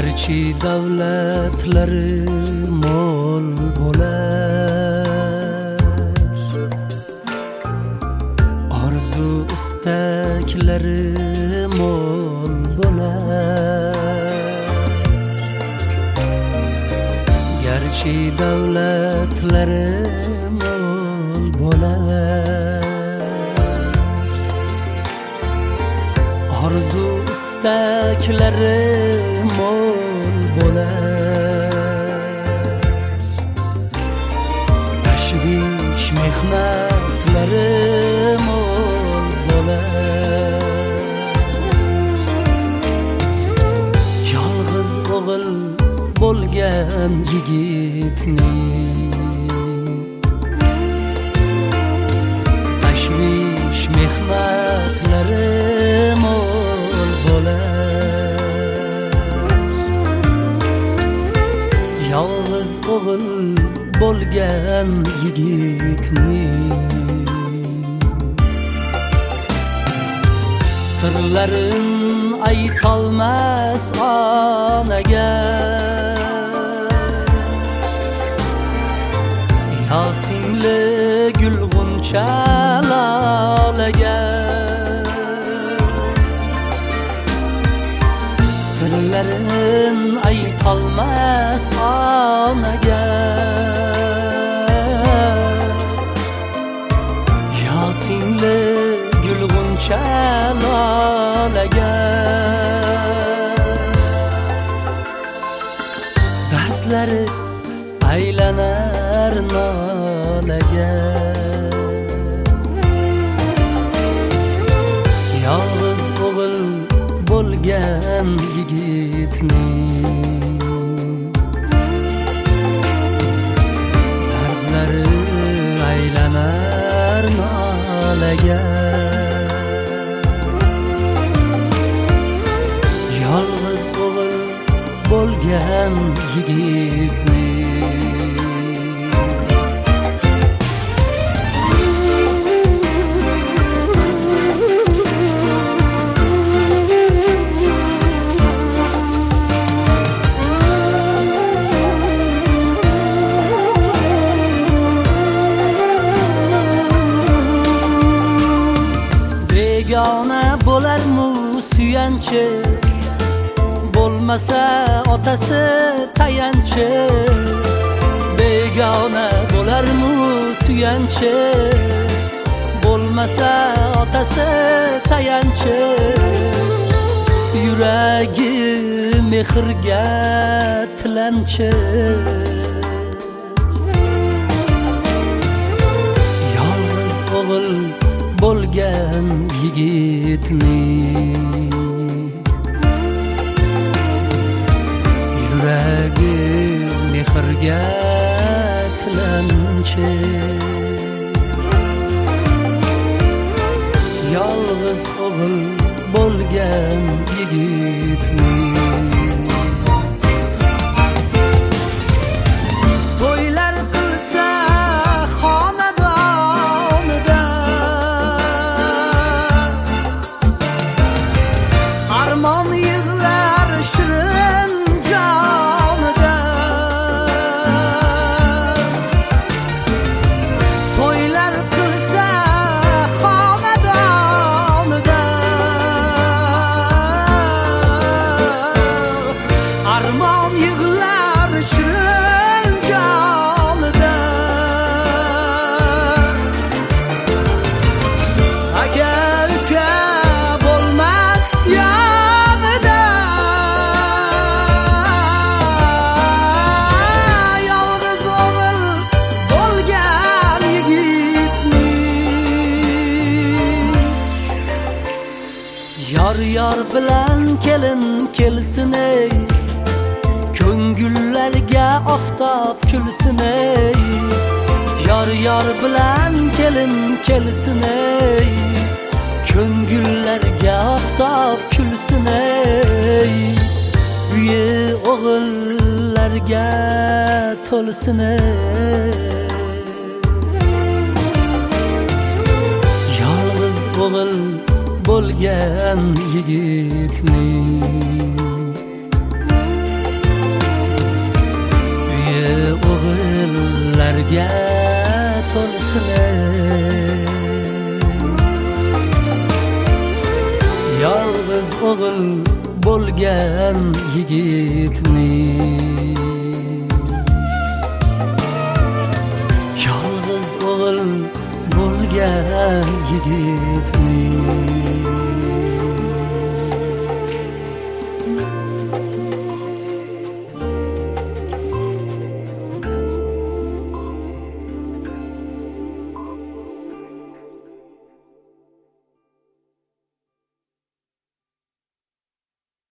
garchi davlatlari mo'l bo'lar, orzu istaklari mo'l bo'lar. Garchi davlatlari mo'l bo'lar, orzu istaklari mo'l bo'lar. Tashvish mehnatlari mo'l bo'lar. Yolg'iz o'g'il bo'lgan yigitning tashvish mehnatlari mo'l bo'lar. Yolg'iz o'g'il bo'lgan yigitning sirlarin aytolmas onaga, yo singli gulg'uncha lolaga. Sirlarin aytolmas onaga, yo singli gulg'uncha lolaga. Dardlari aylanar nolaga, yolg'iz o'g'il bo'lgan yigitning dardlari aylanar nolaga. Yolg'iz o'g'il bo'lgan yigitning begona bo'larmu suyanchi, bo'lmasa otasi tayanchi. Begona bo'larmu suyanchi, bo'lmasa otasi tayanchi. Yuragi mehrga tilanchi, yolg'iz o'g'il bo'lgan yigitning yuragi mehrga tilanchi. Yolg'iz o'g'il bo'lgan yigitning to'ylar qilsa xonadonida, armon yig'lar shirin jonida. To'ylar qilsa xonadonida, armon yig'lar shirin jonida. Aka uka bo'lmas yonida, yolg'iz o'g'il bo'lgan yigitning yor yor bilan kelin kelsin ey, ko'ngillarga oftob kulsin ey. Yor yor bilan kelin kelsin ey, ko'ngillarga oftob kulsin ey. Uyi o'g'illarga to'lsin ey. Yolg'iz o'g'il bo'lgan yigitning o'g'illarga to'lsin. Yolg'iz o'g'il bo'lgan yigitni, yolg'iz o'g'il bo'lgan yigitni